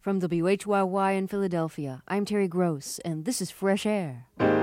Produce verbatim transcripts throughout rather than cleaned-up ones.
From W H Y Y in Philadelphia, I'm Terry Gross, and this is Fresh Air.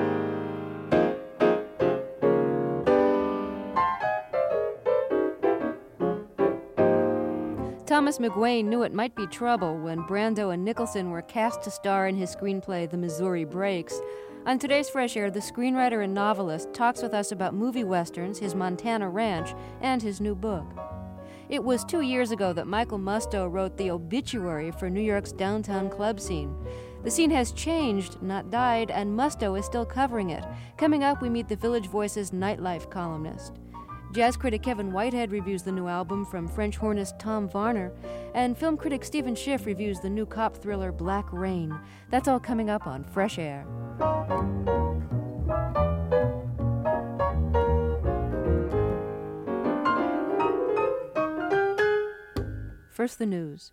Thomas McGuane knew it might be trouble when Brando and Nicholson were cast to star in his screenplay The Missouri Breaks. On today's Fresh Air, the screenwriter and novelist talks with us about movie westerns, his Montana ranch, and his new book. It was two years ago that Michael Musto wrote the obituary for New York's downtown club scene. The scene has changed, not died, and Musto is still covering it. Coming up, we meet the Village Voice's nightlife columnist. Jazz critic Kevin Whitehead reviews the new album from French hornist Tom Varner, and film critic Stephen Schiff reviews the new cop thriller Black Rain. That's all coming up on Fresh Air. First, the news.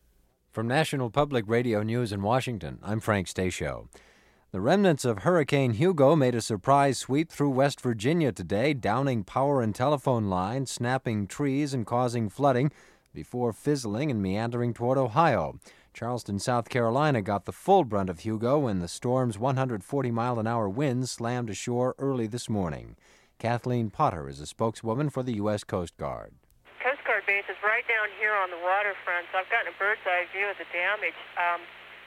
From National Public Radio News in Washington, I'm Frank Stasio. The remnants of Hurricane Hugo made a surprise sweep through West Virginia today, downing power and telephone lines, snapping trees, and causing flooding before fizzling and meandering toward Ohio. Charleston, South Carolina got the full brunt of Hugo when the storm's one hundred forty mile an hour winds slammed ashore early this morning. Kathleen Potter is a spokeswoman for the U S Coast Guard. Coast Guard base is right down here on the waterfront, so I've gotten a bird's eye view of the damage. Um,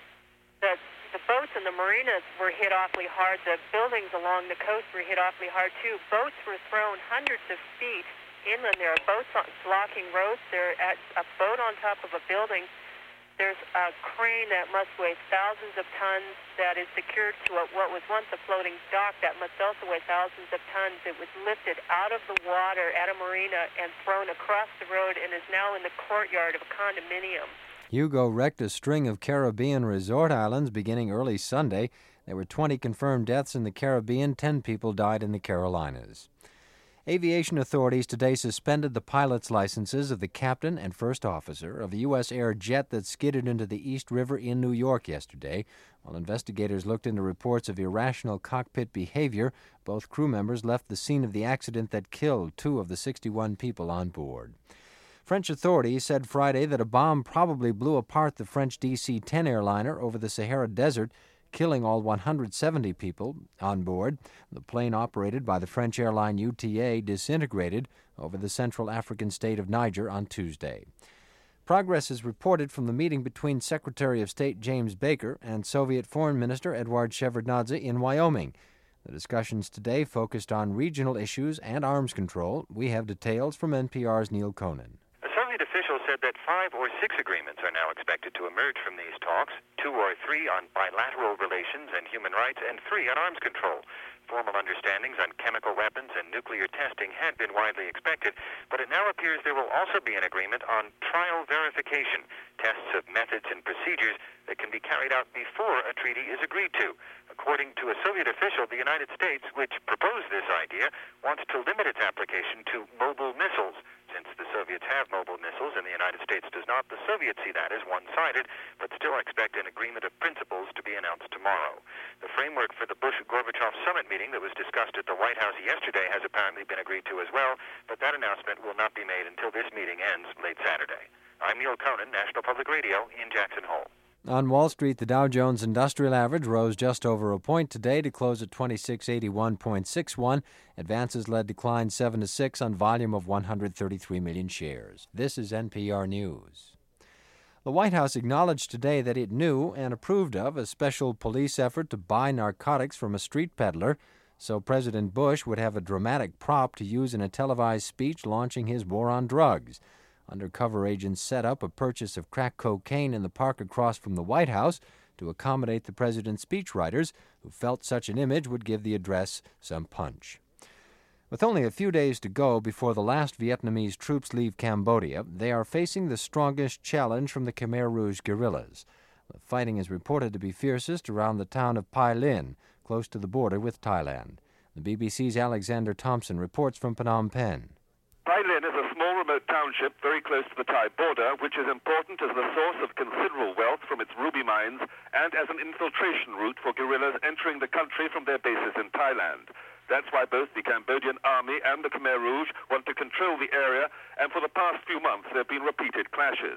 the The boats and the marinas were hit awfully hard. The buildings along the coast were hit awfully hard, too. Boats were thrown hundreds of feet inland. There are boats blocking roads. There at a boat on top of a building. There's a crane that must weigh thousands of tons that is secured to a, what was once a floating dock that must also weigh thousands of tons. It was lifted out of the water at a marina and thrown across the road and is now in the courtyard of a condominium. Hugo wrecked a string of Caribbean resort islands beginning early Sunday. There were twenty confirmed deaths in the Caribbean. ten people died in the Carolinas. Aviation authorities today suspended the pilot's licenses of the captain and first officer of a U S air jet that skidded into the East River in New York yesterday. While investigators looked into reports of irrational cockpit behavior, both crew members left the scene of the accident that killed two of the sixty-one people on board. French authorities said Friday that a bomb probably blew apart the French D C ten airliner over the Sahara Desert, killing all one hundred seventy people on board. The plane, operated by the French airline U T A, disintegrated over the Central African state of Niger on Tuesday. Progress is reported from the meeting between Secretary of State James Baker and Soviet Foreign Minister Eduard Shevardnadze in Wyoming. The discussions today focused on regional issues and arms control. We have details from N P R's Neil Conan. Officials said that five or six agreements are now expected to emerge from these talks, two or three on bilateral relations and human rights, and three on arms control. Formal understandings on chemical weapons and nuclear testing had been widely expected, but it now appears there will also be an agreement on trial verification, tests of methods and procedures that can be carried out before a treaty is agreed to. According to a Soviet official, the United States, which proposed this idea, wants to limit its application to mobile missiles. Since the Soviets have mobile missiles and the United States does not, the Soviets see that as one-sided, but still expect an agreement of principles to be announced tomorrow. The framework for the Bush-Gorbachev summit meeting that was discussed at the White House yesterday has apparently been agreed to as well, but that announcement will not be made until this meeting ends late Saturday. I'm Neil Conan, National Public Radio in Jackson Hole. On Wall Street, the Dow Jones Industrial Average rose just over a point today to close at twenty-six eighty-one point six one. Advances led declines seven to six on volume of one hundred thirty-three million shares. This is N P R News. The White House acknowledged today that it knew and approved of a special police effort to buy narcotics from a street peddler, so President Bush would have a dramatic prop to use in a televised speech launching his war on drugs. Undercover agents set up a purchase of crack cocaine in the park across from the White House to accommodate the president's speechwriters, who felt such an image would give the address some punch. With only a few days to go before the last Vietnamese troops leave Cambodia, they are facing the strongest challenge from the Khmer Rouge guerrillas. The fighting is reported to be fiercest around the town of Pai Lin, close to the border with Thailand. The B B C's Alexander Thompson reports from Phnom Penh. Pai Lin is a small remote township very close to the Thai border, which is important as the source of considerable wealth from its ruby mines and as an infiltration route for guerrillas entering the country from their bases in Thailand. That's why both the Cambodian army and the Khmer Rouge want to control the area, and for the past few months there have been repeated clashes.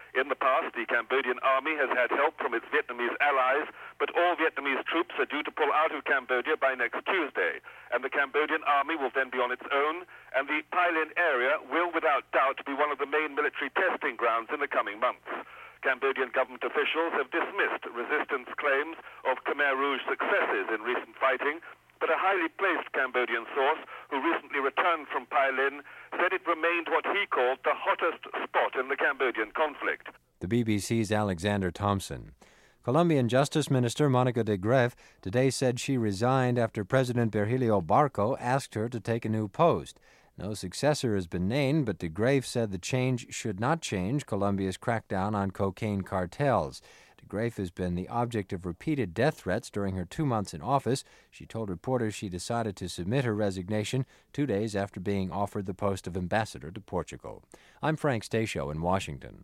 In the past, the Cambodian army has had help from its Vietnamese allies, but all Vietnamese troops are due to pull out of Cambodia by next Tuesday, and the Cambodian army will then be on its own, and the Tai Lin area will without doubt be one of the main military testing grounds in the coming months. Cambodian government officials have dismissed resistance claims of Khmer Rouge successes in recent fighting, but a highly placed Cambodian source who recently returned from Tai Lin said it remained what he called the hottest spot in the Cambodian conflict. The B B C's Alexander Thompson. Colombian Justice Minister Monica de Greiff today said she resigned after President Virgilio Barco asked her to take a new post. No successor has been named, but de Greiff said the change should not change Colombia's crackdown on cocaine cartels. De Greiff has been the object of repeated death threats during her two months in office. She told reporters she decided to submit her resignation two days after being offered the post of ambassador to Portugal. I'm Frank Stasio in Washington.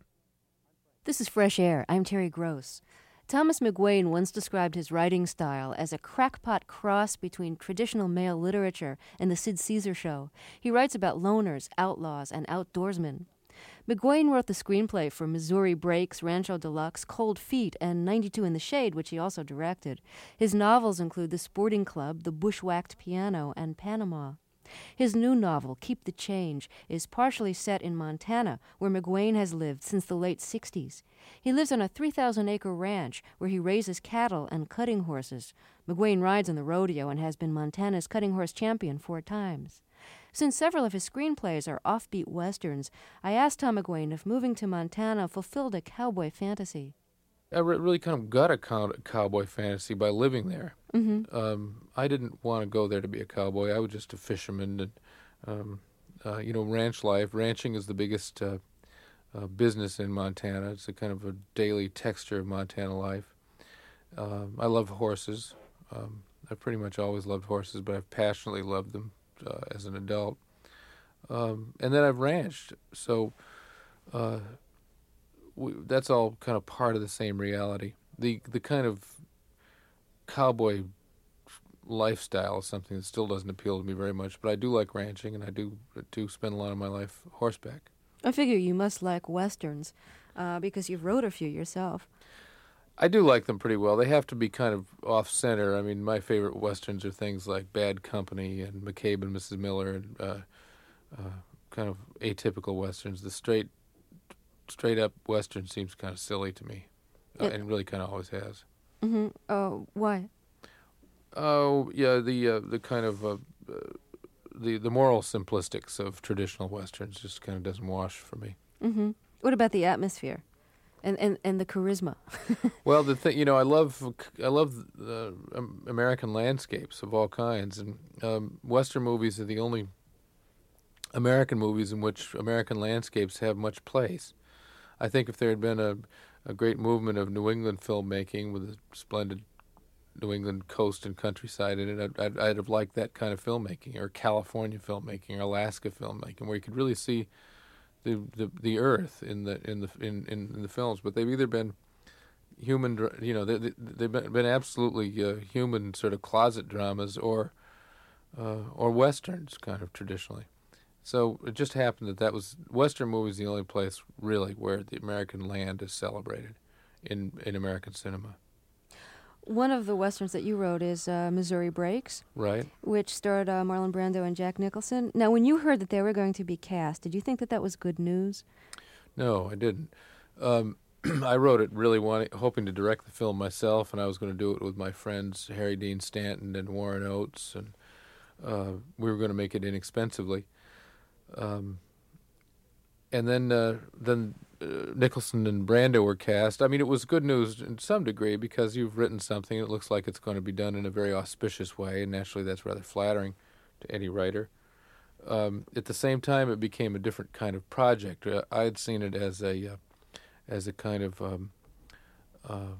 This is Fresh Air. I'm Terry Gross. Thomas McGuane once described his writing style as a crackpot cross between traditional male literature and the Sid Caesar Show. He writes about loners, outlaws, and outdoorsmen. McGuane wrote the screenplay for Missouri Breaks, Rancho Deluxe, Cold Feet, and ninety-two in the Shade, which he also directed. His novels include The Sporting Club, The Bushwhacked Piano, and Panama. His new novel, Keep the Change, is partially set in Montana, where McGuane has lived since the late sixties. He lives on a three thousand acre ranch where he raises cattle and cutting horses. McGuane rides in the rodeo and has been Montana's cutting horse champion four times. Since several of his screenplays are offbeat westerns, I asked Tom McGuane if moving to Montana fulfilled a cowboy fantasy. I really kind of got a cow- cowboy fantasy by living there. Mm-hmm. Um, I didn't want to go there to be a cowboy. I was just a fisherman. And, um, uh, you know, ranch life. Ranching is the biggest uh, uh, business in Montana. It's a kind of a daily texture of Montana life. Um, I love horses. Um, I've pretty much always loved horses, but I've passionately loved them uh, as an adult. Um, and then I've ranched. So... Uh, We, that's all kind of part of the same reality. The the kind of cowboy lifestyle is something that still doesn't appeal to me very much, but I do like ranching, and I do do spend a lot of my life horseback. I figure you must like westerns, uh, because you've wrote a few yourself. I do like them pretty well. They have to be kind of off-center. I mean, my favorite westerns are things like Bad Company and McCabe and Missus Miller, and uh, uh, kind of atypical westerns. The straight straight-up Western seems kind of silly to me, uh, it, and really kind of always has. Mm-hmm. Oh, why? Oh, yeah, the uh, the kind of uh, uh, the the moral simplistics of traditional Westerns just kind of doesn't wash for me. Mm-hmm. What about the atmosphere, and and, and the charisma? Well, the thing, you know, I love I love uh, um, American landscapes of all kinds, and um, Western movies are the only American movies in which American landscapes have much place. I think if there had been a, a great movement of New England filmmaking with a splendid New England coast and countryside in it, I'd, I'd, I'd have liked that kind of filmmaking, or California filmmaking, or Alaska filmmaking, where you could really see the the, the earth in the in the in, in, in the films. But they've either been human, you know, they, they, they've been, been absolutely uh, human sort of closet dramas, or uh, or westerns, kind of traditionally. So it just happened that that was Western movies the only place really where the American land is celebrated in in American cinema. One of the westerns that you wrote is uh, Missouri Breaks, right? Which starred uh, Marlon Brando and Jack Nicholson. Now, when you heard that they were going to be cast, did you think that that was good news? No, I didn't. Um, I wrote it really wanting, hoping to direct the film myself, and I was going to do it with my friends Harry Dean Stanton and Warren Oates, and uh, we were going to make it inexpensively. Um, and then uh, then uh, Nicholson and Brando were cast. I mean, it was good news in some degree because you've written something. It looks like it's going to be done in a very auspicious way, and naturally that's rather flattering to any writer. Um, at the same time, it became a different kind of project. Uh, I had seen it as a uh, as a kind of um, uh,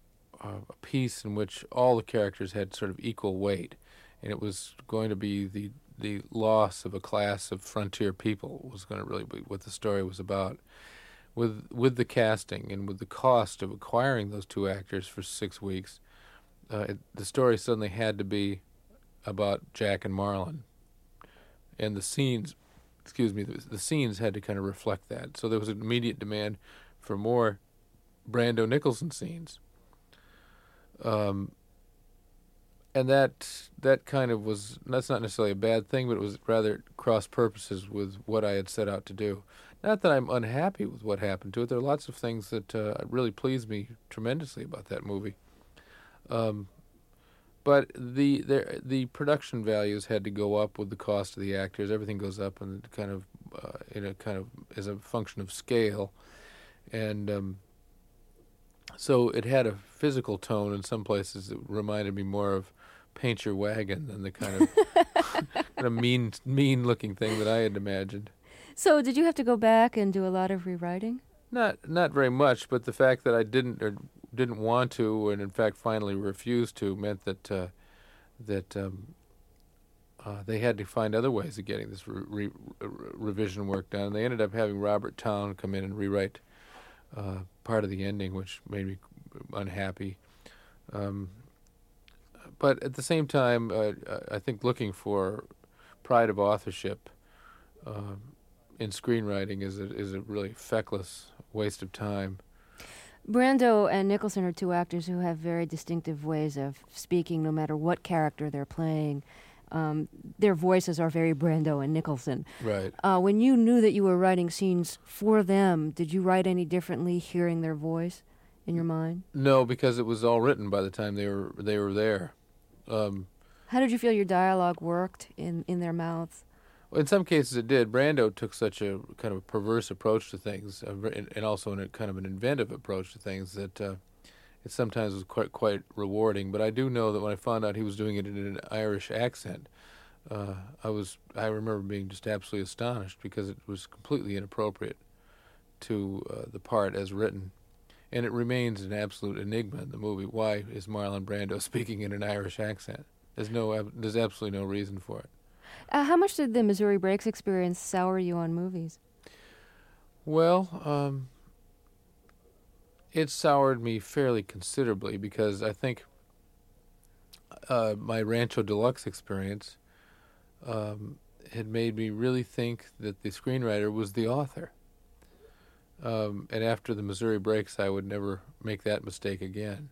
a piece in which all the characters had sort of equal weight, and it was going to be the the loss of a class of frontier people was going to really be what the story was about. With with the casting and with the cost of acquiring those two actors for six weeks, uh, it, the story suddenly had to be about Jack and Marlon. And the scenes, excuse me, the, the scenes had to kind of reflect that. So there was an immediate demand for more Brando Nicholson scenes. Um, and that that kind of was, that's not necessarily a bad thing, but it was rather cross purposes with what I had set out to do. Not that I'm unhappy with what happened to it. There are lots of things that uh, really pleased me tremendously about that movie. Um, but the, the the production values had to go up with the cost of the actors. Everything goes up and kind of uh, in a kind of as a function of scale, and um, so it had a physical tone in some places that reminded me more of Paint Your Wagon than the kind of kind of mean mean looking thing that I had imagined. So did you have to go back and do a lot of rewriting? Not not very much, but the fact that I didn't or didn't want to, and in fact finally refused to, meant that uh, that um, uh, they had to find other ways of getting this re- re- revision work done. They ended up having Robert Towne come in and rewrite uh, part of the ending, which made me unhappy. Um, but at the same time, uh, I think looking for pride of authorship uh, in screenwriting is a, is a really feckless waste of time. Brando and Nicholson are two actors who have very distinctive ways of speaking, no matter what character they're playing. Um, their voices are very Brando and Nicholson. Right. Uh, when you knew that you were writing scenes for them, did you write any differently hearing their voice in your mind? No, because it was all written by the time they were they were there. Um, How did you feel your dialogue worked in, in their mouths? In some cases it did. Brando took such a kind of a perverse approach to things, uh, and also in a kind of an inventive approach to things, that uh, it sometimes was quite quite rewarding. But I do know that when I found out he was doing it in an Irish accent, uh, I was I remember being just absolutely astonished, because it was completely inappropriate to uh, the part as written, and it remains an absolute enigma in the movie. Why is Marlon Brando speaking in an Irish accent? There's no there's absolutely no reason for it. Uh, how much did the Missouri Breaks experience sour you on movies? Well, um, it soured me fairly considerably, because I think uh, my Rancho Deluxe experience um, had made me really think that the screenwriter was the author. Um, and after the Missouri Breaks, I would never make that mistake again.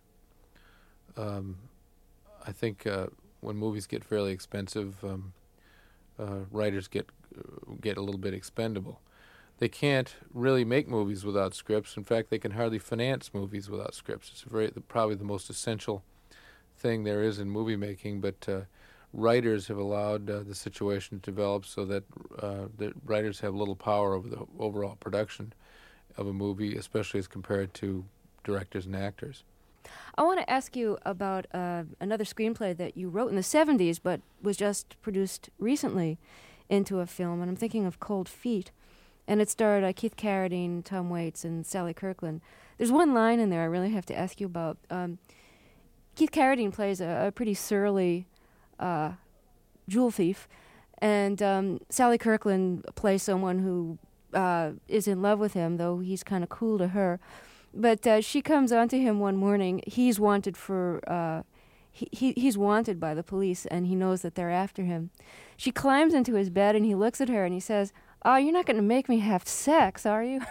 Um, I think uh, when movies get fairly expensive, um, Uh, writers get uh, get a little bit expendable. They can't really make movies without scripts. In fact, they can hardly finance movies without scripts. It's very the, probably the most essential thing there is in movie making. But uh, writers have allowed uh, the situation to develop so that uh, the writers have little power over the overall production of a movie, especially as compared to directors and actors. I want to ask you about uh, another screenplay that you wrote in the seventies, but was just produced recently into a film, and I'm thinking of Cold Feet. And it starred uh, Keith Carradine, Tom Waits, and Sally Kirkland. There's one line in there I really have to ask you about. Um, Keith Carradine plays a, a pretty surly uh, jewel thief, and um, Sally Kirkland plays someone who uh, is in love with him, though he's kind of cool to her. But uh, she comes onto him one morning. He's wanted for uh, he, he he's wanted by the police, and he knows that they're after him. She climbs into his bed, and he looks at her, and he says, "Oh, you're not going to make me have sex, are you?"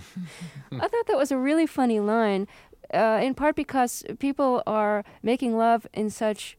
I thought that was a really funny line, uh, in part because people are making love in such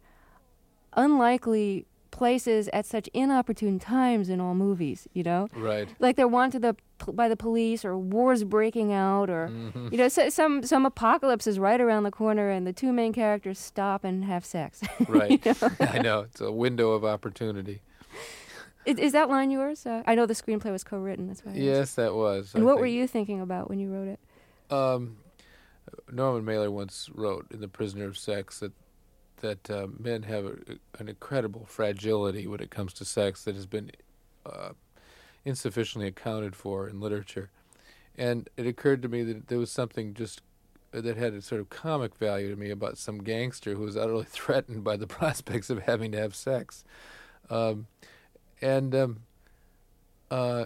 unlikely places at such inopportune times in all movies, you know? Right. Like they're wanted the, by the police, or war's breaking out, or, mm-hmm. you know, so, some some apocalypse is right around the corner, and the two main characters stop and have sex. Right. You know? I know. It's a window of opportunity. Is, is that line yours? Uh, I know the screenplay was co-written. That's why. I Yes, asked. that was. And I what think. were you thinking about when you wrote it? Um, Norman Mailer once wrote in The Prisoner of Sex that that uh, men have a, an incredible fragility when it comes to sex that has been uh, insufficiently accounted for in literature. And it occurred to me that there was something just that had a sort of comic value to me about some gangster who was utterly threatened by the prospects of having to have sex. Um, and um, uh,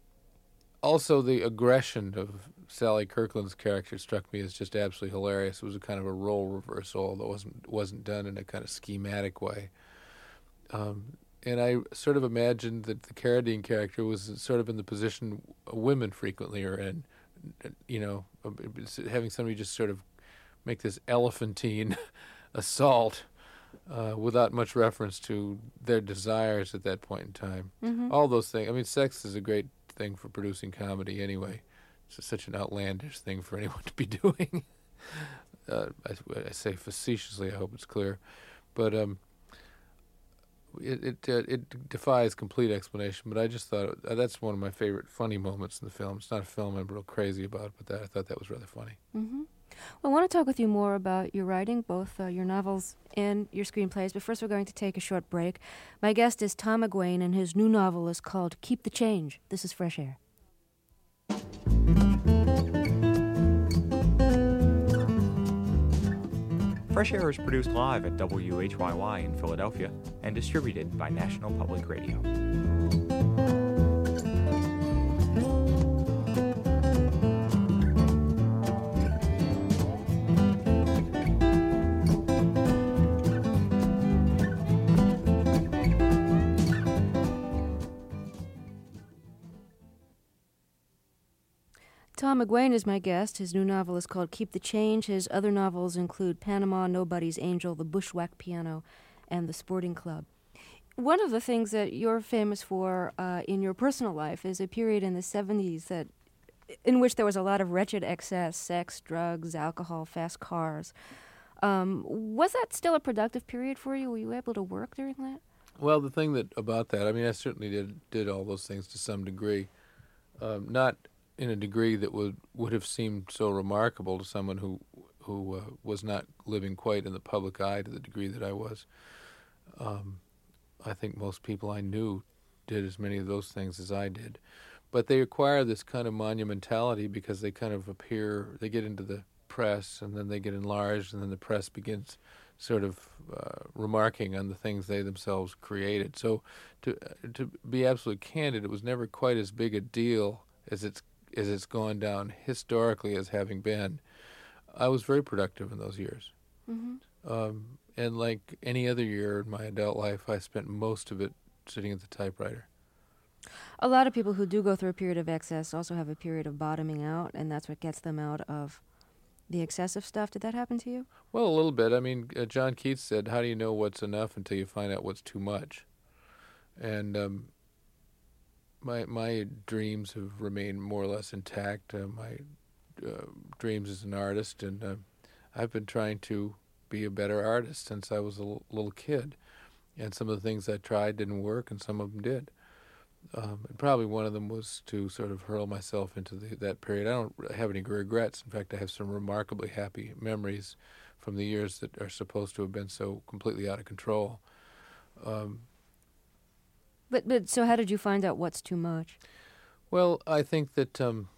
also the aggression of Sally Kirkland's character struck me as just absolutely hilarious. It was a kind of a role reversal that wasn't wasn't done in a kind of schematic way. Um, and I sort of imagined that the Carradine character was sort of in the position women frequently are in, you know, having somebody just sort of make this elephantine assault uh, without much reference to their desires at that point in time. Mm-hmm. All those things. I mean, sex is a great thing for producing comedy anyway. It's such an outlandish thing for anyone to be doing. uh, I, I say facetiously, I hope it's clear. But um, it it, uh, it defies complete explanation, but I just thought uh, that's one of my favorite funny moments in the film. It's not a film I'm real crazy about, but that, I thought that was rather funny. Mm-hmm. Well, I want to talk with you more about your writing, both uh, your novels and your screenplays, but first we're going to take a short break. My guest is Tom McGuane, and his new novel is called Keep the Change. This is Fresh Air. Fresh Air is produced live at W H Y Y in Philadelphia and distributed by National Public Radio. Tom McGuane is my guest. His new novel is called Keep the Change. His other novels include Panama, Nobody's Angel, The Bushwhack Piano, and The Sporting Club. One of the things that you're famous for uh, in your personal life is a period in the seventies that, in which there was a lot of wretched excess, sex, drugs, alcohol, fast cars. Um, was that still a productive period for you? Were you able to work during that? Well, the thing that about that, I mean, I certainly did did all those things to some degree. Um, not in a degree that would, would have seemed so remarkable to someone who who uh, was not living quite in the public eye to the degree that I was. Um, I think most people I knew did as many of those things as I did. But they acquire this kind of monumentality because they kind of appear, they get into the press, and then they get enlarged, and then the press begins sort of uh, remarking on the things they themselves created. So to uh, to be absolutely candid, it was never quite as big a deal as it's as it's gone down historically as having been. I was very productive in those years. Mm-hmm. Um, and like any other year in my adult life, I spent most of it sitting at the typewriter. A lot of people who do go through a period of excess also have a period of bottoming out, and that's what gets them out of the excessive stuff. Did that happen to you? Well, a little bit. I mean, uh, John Keats said, how do you know what's enough until you find out what's too much? And um, my my dreams have remained more or less intact. Uh, my uh, dreams as an artist, and uh, I've been trying to be a better artist since I was a l- little kid. And some of the things I tried didn't work, and some of them did. Um, and probably one of them was to sort of hurl myself into the, that period. I don't have any regrets. In fact, I have some remarkably happy memories from the years that are supposed to have been so completely out of control. Um, But but so how did you find out what's too much? well, I think that um,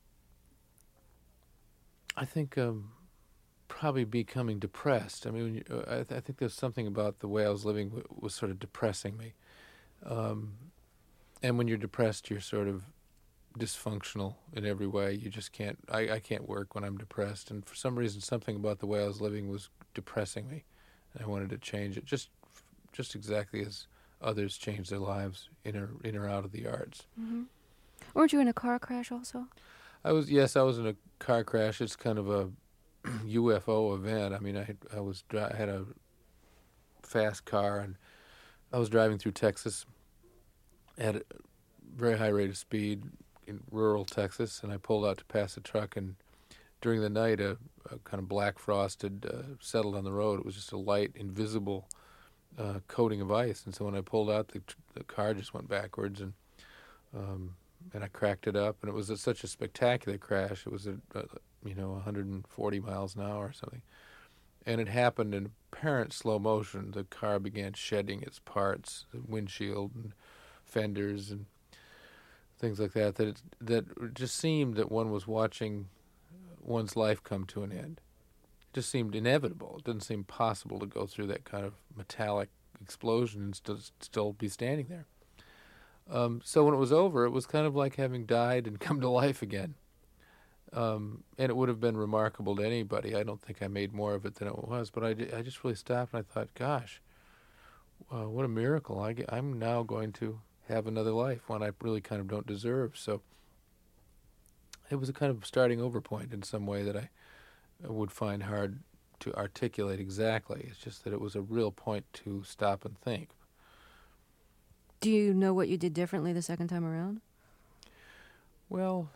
I think um, probably becoming depressed. I mean, when you, uh, I, th- I think there's something about the way I was living w- was sort of depressing me. Um, and when you're depressed, you're sort of dysfunctional in every way. You just can't. I, I can't work when I'm depressed. And for some reason, something about the way I was living was depressing me, and I wanted to change it. Just just exactly as others change their lives in or in or out of the arts. Mm-hmm. Weren't you in a car crash also? I was yes, I was in a car crash. It's kind of a U F O event. I mean, I I was dri- I had a fast car, and I was driving through Texas at a very high rate of speed in rural Texas, and I pulled out to pass a truck, and during the night, a, a kind of black frosted uh, settled on the road. It was just a light, invisible uh, coating of ice, and so when I pulled out, the, the car just went backwards, and um, and I cracked it up, and it was a, such a spectacular crash. It was at uh, you know one hundred forty miles an hour or something, and it happened in apparent slow motion. The car began shedding its parts, the windshield and fenders and things like that. That it, that it just seemed that one was watching one's life come to an end. It just seemed inevitable. It didn't seem possible to go through that kind of metallic explosion and still still be standing there. Um, so when it was over, it was kind of like having died and come to life again. Um, and it would have been remarkable to anybody. I don't think I made more of it than it was, but I, I just really stopped and I thought, gosh, uh, what a miracle. I, I'm now going to have another life, one I really kind of don't deserve. So it was a kind of starting over point in some way that I would find hard to articulate exactly. It's just that it was a real point to stop and think. Do you know what you did differently the second time around? Well,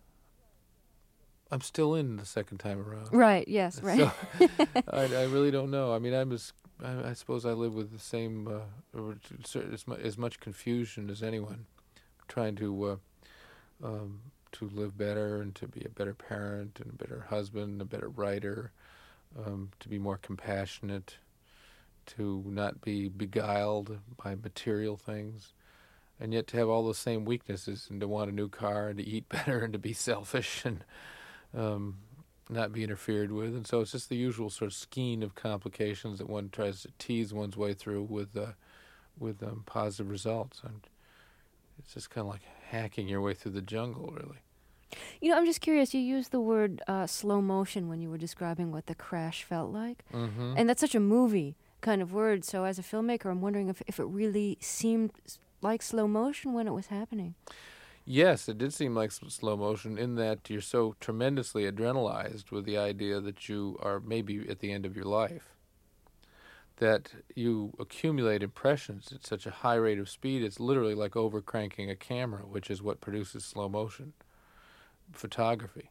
I'm still in the second time around. Right, yes, right. So, I, I really don't know. I mean, I'm as, I, I suppose I live with the same, uh, or as, mu- as much confusion as anyone, trying to uh, um, to live better and to be a better parent and a better husband, a better writer, um, to be more compassionate, to not be beguiled by material things, and yet to have all those same weaknesses and to want a new car and to eat better and to be selfish and um, not be interfered with. And so it's just the usual sort of skein of complications that one tries to tease one's way through with uh, with um, positive results. And it's just kind of like hacking your way through the jungle, really. You know, I'm just curious. You used the word uh, slow motion when you were describing what the crash felt like. Mm-hmm. And that's such a movie kind of word. So as a filmmaker, I'm wondering if, if it really seemed like slow motion when it was happening. Yes, it did seem like s- slow motion in that you're so tremendously adrenalized with the idea that you are maybe at the end of your life, that you accumulate impressions at such a high rate of speed. It's literally like overcranking a camera, which is what produces slow motion photography.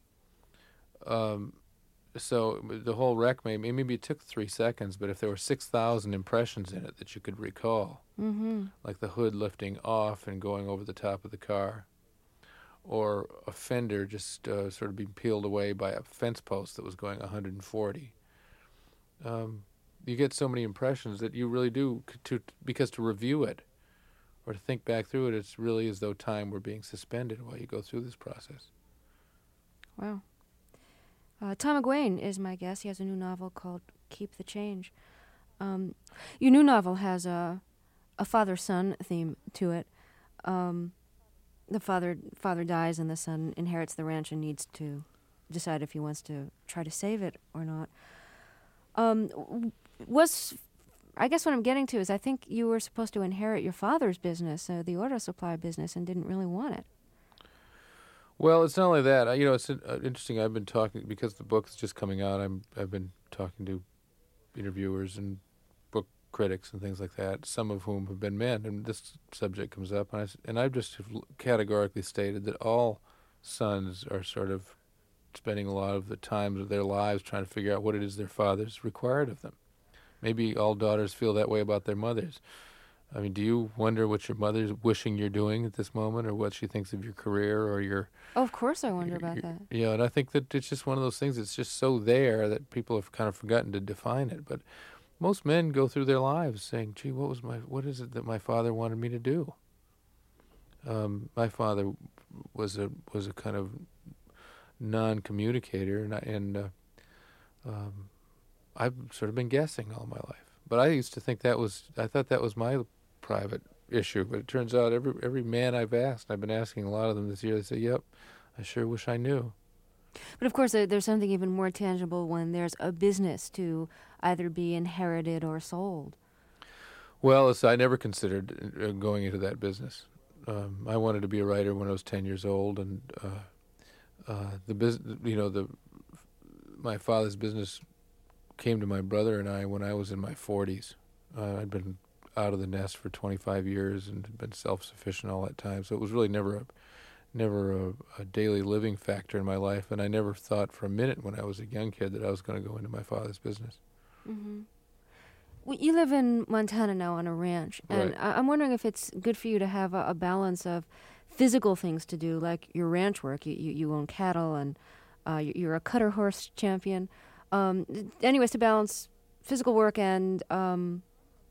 Um, so the whole wreck, maybe, maybe it took three seconds, but if there were six thousand impressions in it that you could recall, Mm-hmm. like the hood lifting off and going over the top of the car, or a fender just uh, sort of being peeled away by a fence post that was going one hundred forty. Um, you get so many impressions that you really do, c- to because to review it or to think back through it, it's really as though time were being suspended while you go through this process. Wow. Uh, Tom McGuane is my guest. He has a new novel called Keep the Change. Um, your new novel has a a father-son theme to it. Um, the father father dies and the son inherits the ranch and needs to decide if he wants to try to save it or not. Um, w- was I guess what I'm getting to is I think you were supposed to inherit your father's business, uh, the auto supply business, and didn't really want it. Well, it's not only that. I, you know, it's uh, interesting. I've been talking, because the book's just coming out, I'm, I've been talking to interviewers and book critics and things like that, some of whom have been men, and this subject comes up. And, I, s- and I've just have l- categorically stated that all sons are sort of spending a lot of the times of their lives trying to figure out what it is their fathers required of them. Maybe all daughters feel that way about their mothers. I mean, do you wonder what your mother's wishing you're doing at this moment, or what she thinks of your career or your... Oh, of course I wonder your- about your- that. Yeah, and I think that it's just one of those things that's just so there that people have kind of forgotten to define it. But most men go through their lives saying, gee, what was my, what is it that my father wanted me to do? Um, my father was a was a kind of non-communicator, and, I, and uh, um, I've sort of been guessing all my life. But I used to think that was, I thought that was my private issue. But it turns out every every man I've asked, I've been asking a lot of them this year, they say, yep, I sure wish I knew. But of course, there, there's something even more tangible when there's a business to either be inherited or sold. Well, it's, I never considered uh, going into that business. Um, I wanted to be a writer when I was ten years old, and uh, uh, the business, you know, the my father's business came to my brother and I when I was in my forties. Uh, I'd been out of the nest for twenty-five years and had been self-sufficient all that time, so it was really never a never a, a daily living factor in my life, and I never thought for a minute when I was a young kid that I was going to go into my father's business. Mm-hmm. Well, you live in Montana now on a ranch, and Right. I- I'm wondering if it's good for you to have a, a balance of physical things to do, like your ranch work. You you, you own cattle, and uh, you- you're a cutter horse champion. Um, anyways, to balance physical work and um,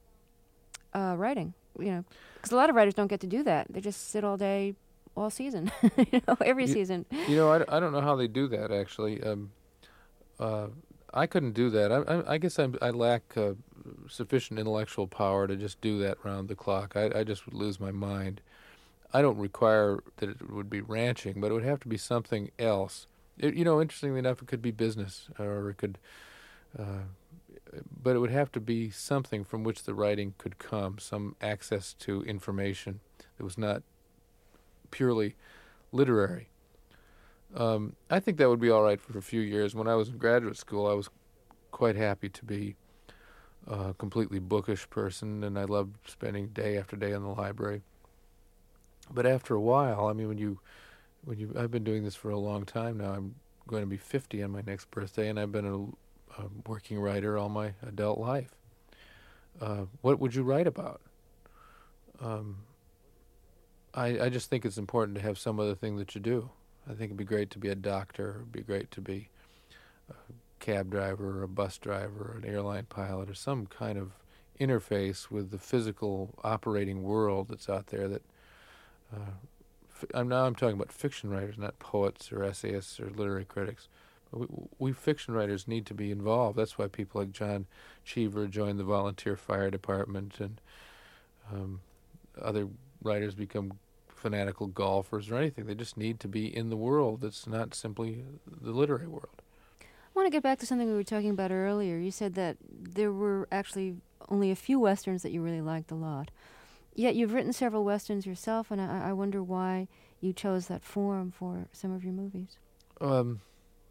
uh, writing, you know, because a lot of writers don't get to do that. They just sit all day, all season, you know, every You- season. You know, I, d- I don't know how they do that, actually. Um, uh, I couldn't do that. I, I, I guess I'm, I lack uh, sufficient intellectual power to just do that round the clock. I, I just would lose my mind. I don't require that it would be ranching, but it would have to be something else. It, you know, interestingly enough, it could be business, or it could, uh, but it would have to be something from which the writing could come, some access to information that was not purely literary. Um, I think that would be all right for a few years. When I was in graduate school, I was quite happy to be a completely bookish person, and I loved spending day after day in the library. But after a while, I mean, when you, when you, I've been doing this for a long time now. I'm going to be fifty on my next birthday, and I've been a, a working writer all my adult life. Uh, what would you write about? Um, I, I just think it's important to have some other thing that you do. I think it'd be great to be a doctor. It'd be great to be a cab driver or a bus driver or an airline pilot or some kind of interface with the physical operating world that's out there. That uh, f- I'm now I'm talking about fiction writers, not poets or essayists or literary critics. We, we fiction writers need to be involved. That's why people like John Cheever joined the volunteer fire department, and um, other writers become fanatical golfers or anything. They just need to be in the world that's not simply the literary world. I want to get back to something we were talking about earlier. You said that there were actually only a few Westerns that you really liked a lot. Yet you've written several Westerns yourself, and I, I wonder why you chose that form for some of your movies. Um,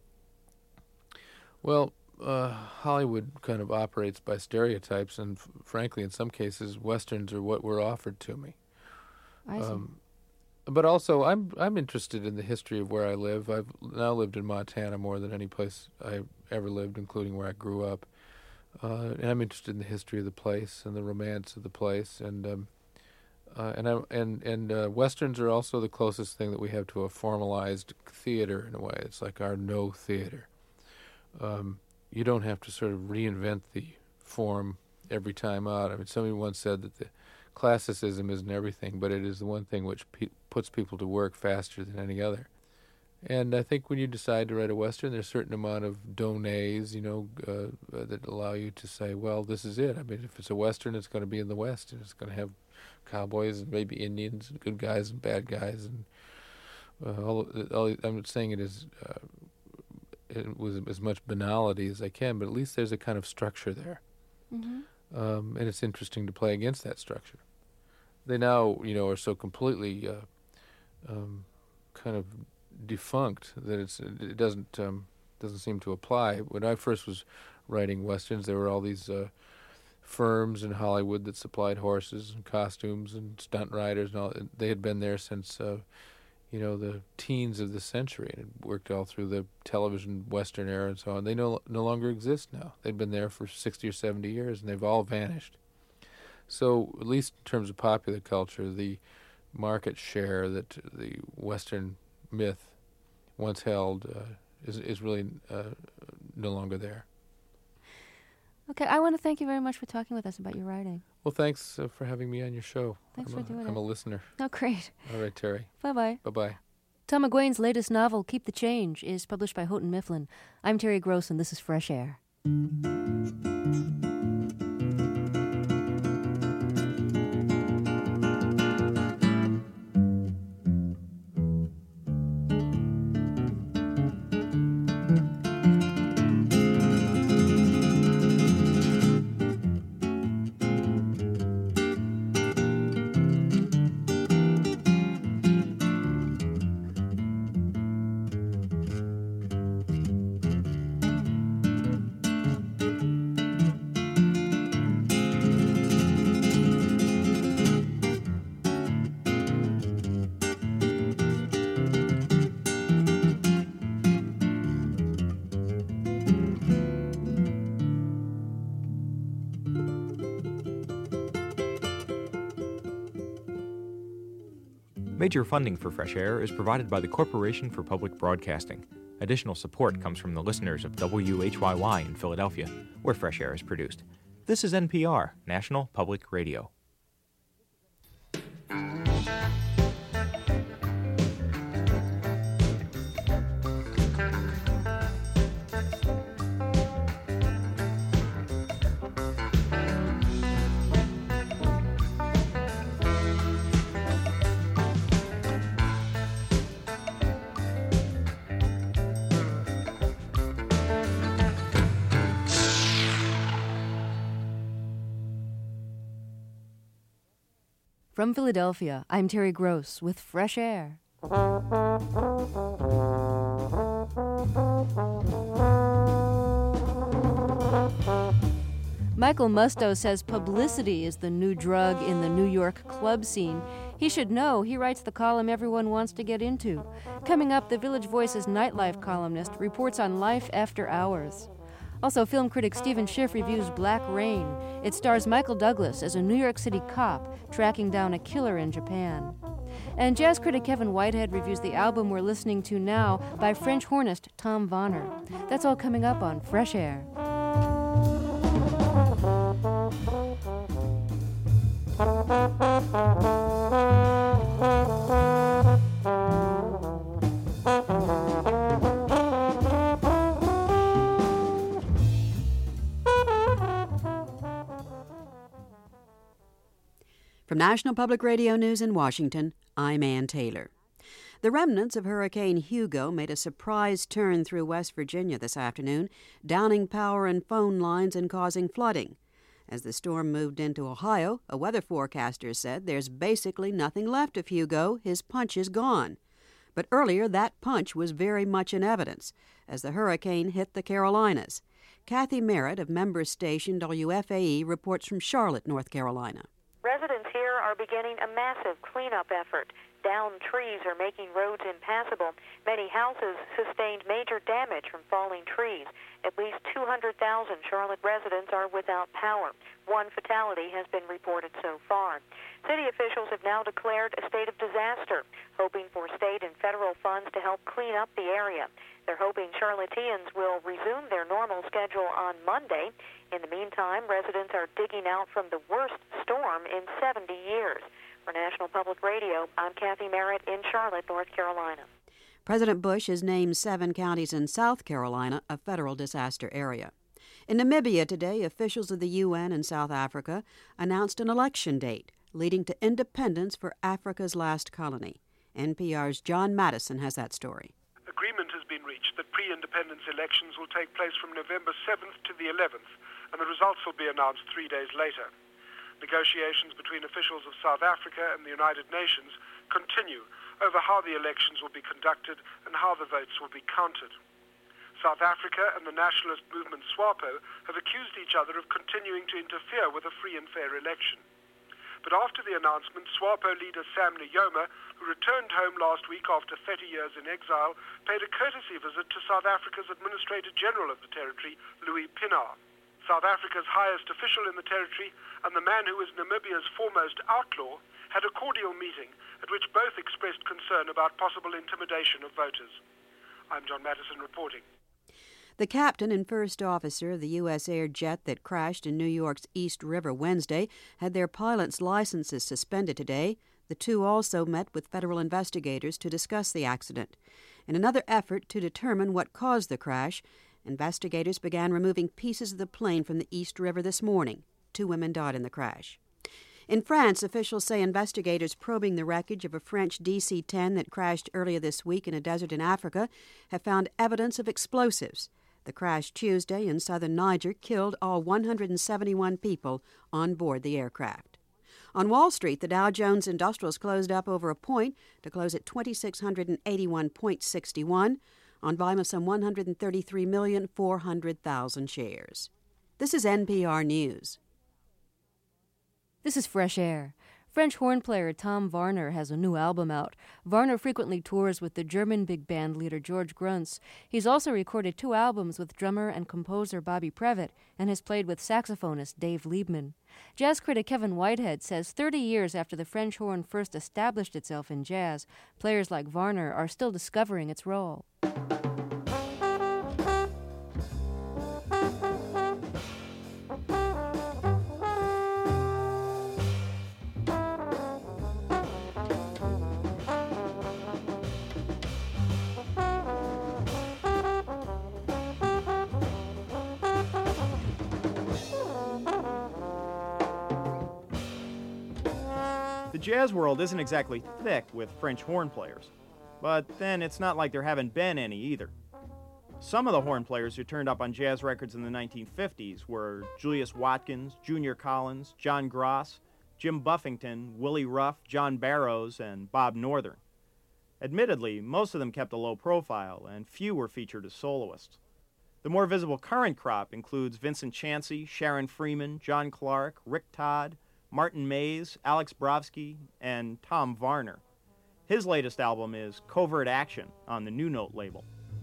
well, uh, Hollywood kind of operates by stereotypes, and f- frankly, in some cases, Westerns are what were offered to me. I see. Um, But also, I'm I'm interested in the history of where I live. I've now lived in Montana more than any place I ever lived, including where I grew up. Uh, and I'm interested in the history of the place and the romance of the place. And um, uh, and I and and uh, westerns are also the closest thing that we have to a formalized theater in a way. It's like our no theater. Um, you don't have to sort of reinvent the form every time out. I mean, somebody once said that the classicism isn't everything, but it is the one thing which pe- puts people to work faster than any other. And I think when you decide to write a Western, there's a certain amount of données, you know, uh, uh, that allow you to say, well, this is it. I mean, if it's a Western, it's going to be in the West, and it's going to have cowboys and maybe Indians and good guys and bad guys. And uh, all, all, I'm saying it is uh, it with as much banality as I can, but at least there's a kind of structure there. Mm-hmm. Um, and it's interesting to play against that structure. They now, you know, are so completely uh, um, kind of defunct that it's it doesn't um, doesn't seem to apply. When I first was writing westerns, there were all these uh, firms in Hollywood that supplied horses and costumes and stunt riders, and all. They had been there since uh, you know the teens of the century, and it worked all through the television western era and so on. They no no longer exist now. They'd been there for sixty or seventy years, and they've all vanished. So, at least in terms of popular culture, the market share that the Western myth once held uh, is is really uh, no longer there. Okay, I want to thank you very much for talking with us about your writing. Well, thanks uh, for having me on your show. Thanks I'm for a, doing I'm it. a listener. Oh, great. All right, Terry. Bye-bye. Bye-bye. Tom McGuane's latest novel, Keep the Change, is published by Houghton Mifflin. I'm Terry Gross, and this is Fresh Air. Major funding for Fresh Air is provided by the Corporation for Public Broadcasting. Additional support comes from the listeners of W H Y Y in Philadelphia, where Fresh Air is produced. This is N P R, National Public Radio. From Philadelphia, I'm Terry Gross with Fresh Air. Michael Musto says publicity is the new drug in the New York club scene. He should know. He writes the column everyone wants to get into. Coming up, the Village Voice's nightlife columnist reports on life after hours. Also, film critic Stephen Schiff reviews Black Rain. It stars Michael Douglas as a New York City cop tracking down a killer in Japan. And jazz critic Kevin Whitehead reviews the album we're listening to now by French hornist Tom Varner. That's all coming up on Fresh Air. From National Public Radio News in Washington, I'm Ann Taylor. The remnants of Hurricane Hugo made a surprise turn through West Virginia this afternoon, downing power and phone lines and causing flooding. As the storm moved into Ohio, a weather forecaster said there's basically nothing left of Hugo. His punch is gone. But earlier, that punch was very much in evidence as the hurricane hit the Carolinas. Kathy Merritt of member station W F A E reports from Charlotte, North Carolina. Residents here are beginning a massive cleanup effort. Downed trees are making roads impassable. Many houses sustained major damage from falling trees. At least two hundred thousand Charlotte residents are without power. One fatality has been reported so far. City officials have now declared a state of disaster, hoping for state and federal funds to help clean up the area. They're hoping Charlotteans will resume their normal schedule on Monday. In the meantime, residents are digging out from the worst storm in seventy years. For National Public Radio, I'm Kathy Merritt in Charlotte, North Carolina. President Bush has named seven counties in South Carolina a federal disaster area. In Namibia today, officials of the U N and South Africa announced an election date leading to independence for Africa's last colony. N P R's John Madison has that story. Agreement has been reached that pre-independence elections will take place from November seventh to the eleventh, and the results will be announced three days later. Negotiations between officials of South Africa and the United Nations continue over how the elections will be conducted and how the votes will be counted. South Africa and the nationalist movement SWAPO have accused each other of continuing to interfere with a free and fair election. But after the announcement, SWAPO leader Sam Nujoma, who returned home last week after thirty years in exile, paid a courtesy visit to South Africa's Administrator General of the territory, Louis Pienaar. South Africa's highest official in the territory and the man who was Namibia's foremost outlaw had a cordial meeting at which both expressed concern about possible intimidation of voters. I'm John Madison reporting. The captain and first officer of the U S Air jet that crashed in New York's East River Wednesday had their pilot's licenses suspended today. The two also met with federal investigators to discuss the accident. In another effort to determine what caused the crash, investigators began removing pieces of the plane from the East River this morning. Two women died in the crash. In France, officials say investigators probing the wreckage of a French D C ten that crashed earlier this week in a desert in Africa have found evidence of explosives. The crash Tuesday in southern Niger killed all one hundred seventy-one people on board the aircraft. On Wall Street, the Dow Jones Industrials closed up over a point to close at two thousand six hundred eighty-one point six one on volume of some one hundred thirty-three million four hundred thousand shares. This is N P R News. This is Fresh Air. French horn player Tom Varner has a new album out. Varner frequently tours with the German big band leader George Gruntz. He's also recorded two albums with drummer and composer Bobby Previtt and has played with saxophonist Dave Liebman. Jazz critic Kevin Whitehead says thirty years after the French horn first established itself in jazz, players like Varner are still discovering its role. The jazz world isn't exactly thick with French horn players, but then it's not like there haven't been any either. Some of the horn players who turned up on jazz records in the nineteen fifties were Julius Watkins, Junior Collins, John Gross, Jim Buffington, Willie Ruff, John Barrows, and Bob Northern. Admittedly, most of them kept a low profile, and few were featured as soloists. The more visible current crop includes Vincent Chansey, Sharon Freeman, John Clark, Rick Todd, Martin Mays, Alex Brovsky, and Tom Varner. His latest album is Covert Action on the New Note label.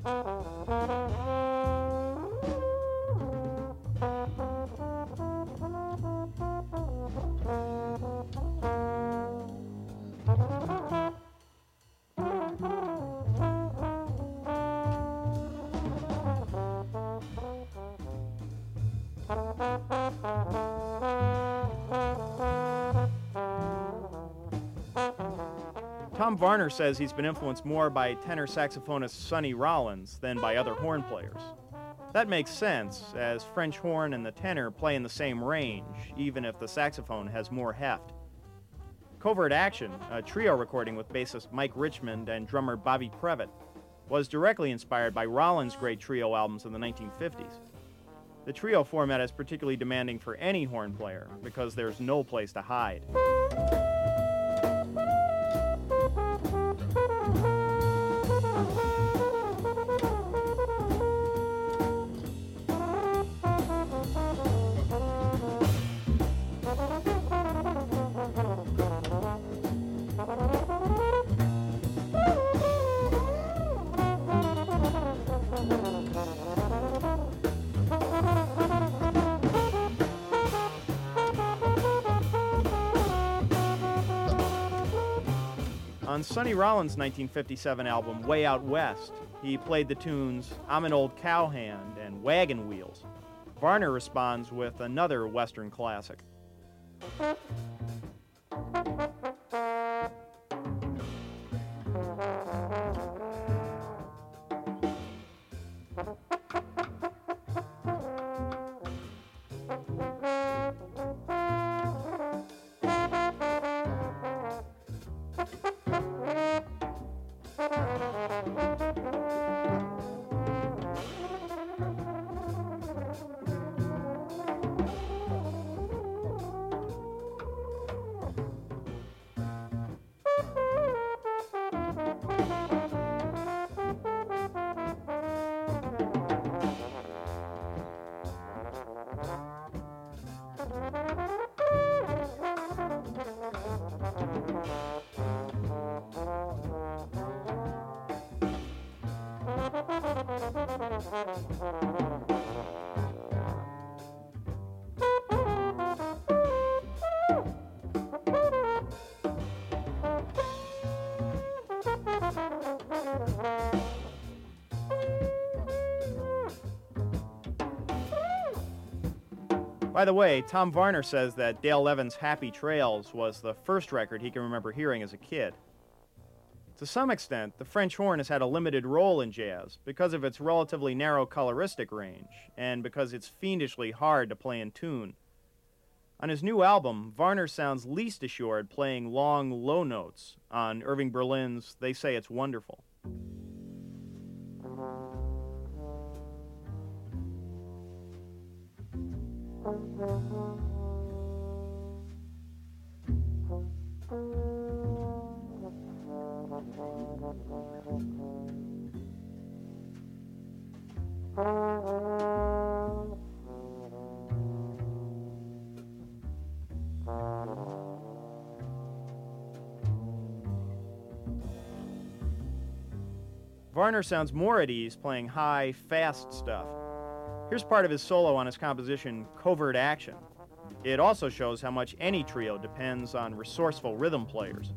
Tom Varner says he's been influenced more by tenor saxophonist Sonny Rollins than by other horn players. That makes sense, as French horn and the tenor play in the same range, even if the saxophone has more heft. Covert Action, a trio recording with bassist Mike Richmond and drummer Bobby Previtt, was directly inspired by Rollins' great trio albums in the nineteen fifties. The trio format is particularly demanding for any horn player because there's no place to hide. On Sonny Rollins' nineteen fifty-seven album, Way Out West, he played the tunes I'm an Old Cowhand and Wagon Wheels. Varner responds with another Western classic. By the way, Tom Varner says that Dale Levin's Happy Trails was the first record he can remember hearing as a kid. To some extent, the French horn has had a limited role in jazz because of its relatively narrow coloristic range and because it's fiendishly hard to play in tune. On his new album, Varner sounds least assured playing long, low notes on Irving Berlin's They Say It's Wonderful. Varner sounds more at ease playing high, fast stuff. Here's part of his solo on his composition, Covert Action. It also shows how much any trio depends on resourceful rhythm players.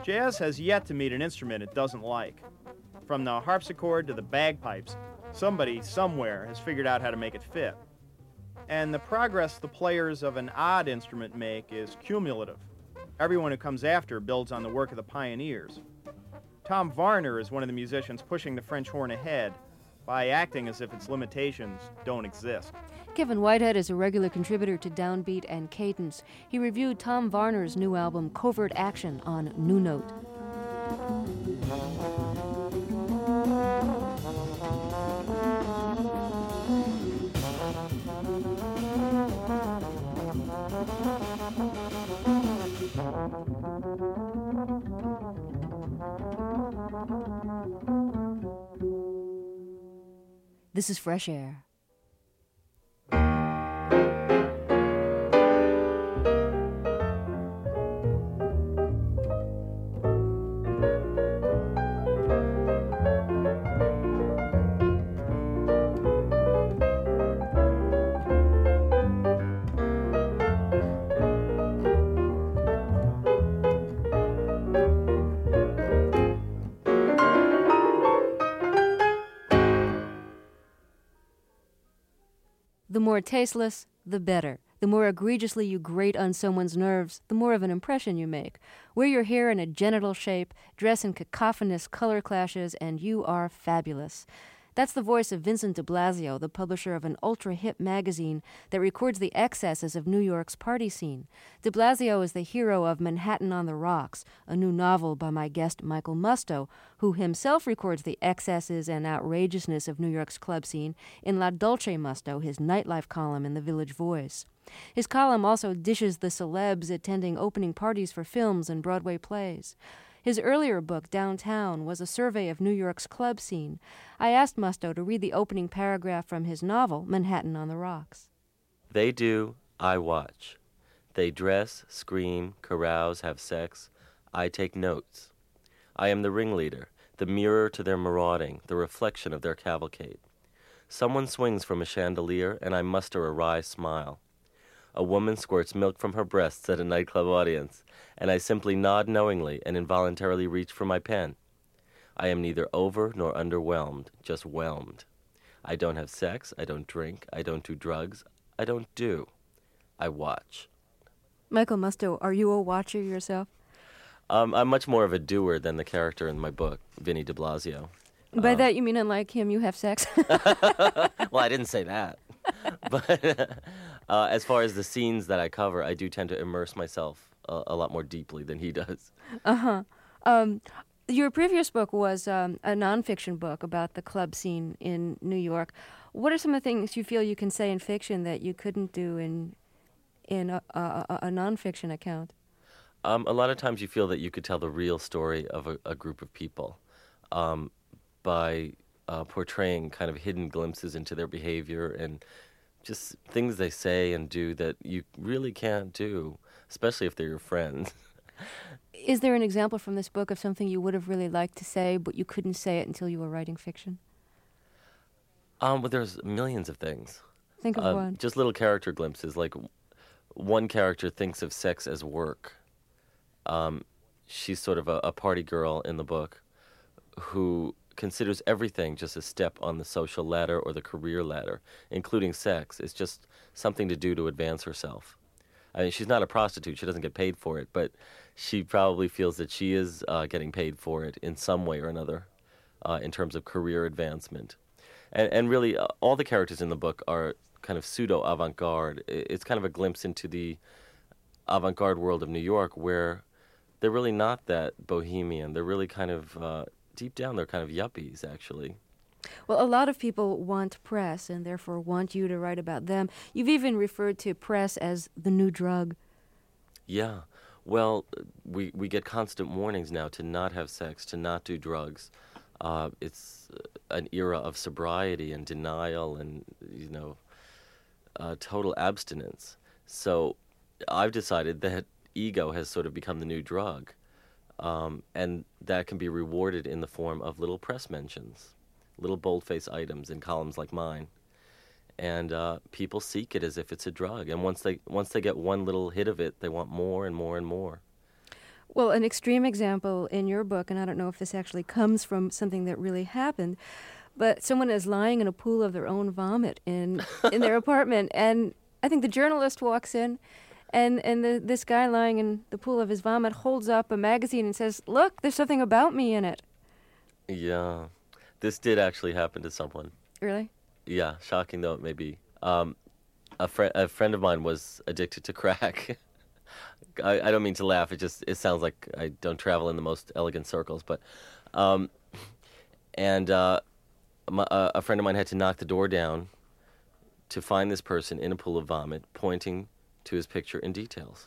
Jazz has yet to meet an instrument it doesn't like. From the harpsichord to the bagpipes, somebody somewhere has figured out how to make it fit. And the progress the players of an odd instrument make is cumulative. Everyone who comes after builds on the work of the pioneers. Tom Varner is one of the musicians pushing the French horn ahead by acting as if its limitations don't exist. Kevin Whitehead is a regular contributor to Downbeat and Cadence. He reviewed Tom Varner's new album, Covert Action, on New Note. This is Fresh Air. The more tasteless, the better. The more egregiously you grate on someone's nerves, the more of an impression you make. Wear your hair in a genital shape, dress in cacophonous color clashes, and you are fabulous. That's the voice of Vincent de Blasio, the publisher of an ultra-hip magazine that records the excesses of New York's party scene. De Blasio is the hero of Manhattan on the Rocks, a new novel by my guest Michael Musto, who himself records the excesses and outrageousness of New York's club scene in La Dolce Musto, his nightlife column in the Village Voice. His column also dishes the celebs attending opening parties for films and Broadway plays. His earlier book, Downtown, was a survey of New York's club scene. I asked Musto to read the opening paragraph from his novel, Manhattan on the Rocks. They do, I watch. They dress, scream, carouse, have sex. I take notes. I am the ringleader, the mirror to their marauding, the reflection of their cavalcade. Someone swings from a chandelier, and I muster a wry smile. A woman squirts milk from her breasts at a nightclub audience, and I simply nod knowingly and involuntarily reach for my pen. I am neither over nor underwhelmed, just whelmed. I don't have sex, I don't drink, I don't do drugs, I don't do. I watch. Michael Musto, are you a watcher yourself? Um, I'm much more of a doer than the character in my book, Vinny de Blasio. By um, that you mean, unlike him, you have sex? Well, I didn't say that. But uh, as far as the scenes that I cover, I do tend to immerse myself a, a lot more deeply than he does. Uh-huh. Um, your previous book was um, a nonfiction book about the club scene in New York. What are some of the things you feel you can say in fiction that you couldn't do in in a, a, a nonfiction account? Um, a lot of times you feel that you could tell the real story of a, a group of people um, by uh, portraying kind of hidden glimpses into their behavior and just things they say and do that you really can't do, especially if they're your friends. Is there an example from this book of something you would have really liked to say, but you couldn't say it until you were writing fiction? Um, well, there's millions of things. Think of uh, one. Just little character glimpses. Like one character thinks of sex as work. Um, she's sort of a, a party girl in the book who considers everything just a step on the social ladder or the career ladder, including sex. It's just something to do to advance herself. I mean, she's not a prostitute. She doesn't get paid for it, but she probably feels that she is uh, getting paid for it in some way or another uh, in terms of career advancement. And, and really, uh, all the characters in the book are kind of pseudo-avant-garde. It's kind of a glimpse into the avant-garde world of New York where they're really not that bohemian. They're really kind of, uh, deep down, they're kind of yuppies, actually. Well, a lot of people want press and therefore want you to write about them. You've even referred to press as the new drug. Yeah. Well, we, we get constant warnings now to not have sex, to not do drugs. Uh, it's an era of sobriety and denial and, you know, uh, total abstinence. So I've decided that ego has sort of become the new drug, um, and that can be rewarded in the form of little press mentions, little boldface items in columns like mine. And uh, people seek it as if it's a drug. And once they once they get one little hit of it, they want more and more and more. Well, an extreme example in your book, and I don't know if this actually comes from something that really happened, but someone is lying in a pool of their own vomit in in their apartment, and I think the journalist walks in, and, and the, this guy lying in the pool of his vomit holds up a magazine and says, "Look, there's something about me in it." Yeah. This did actually happen to someone. Really? Yeah, shocking though it may be. Um, a, fri- a friend of mine was addicted to crack. I, I don't mean to laugh. It just it sounds like I don't travel in the most elegant circles. But, um, and uh, my, uh, a friend of mine had to knock the door down to find this person in a pool of vomit, pointing to his picture in details.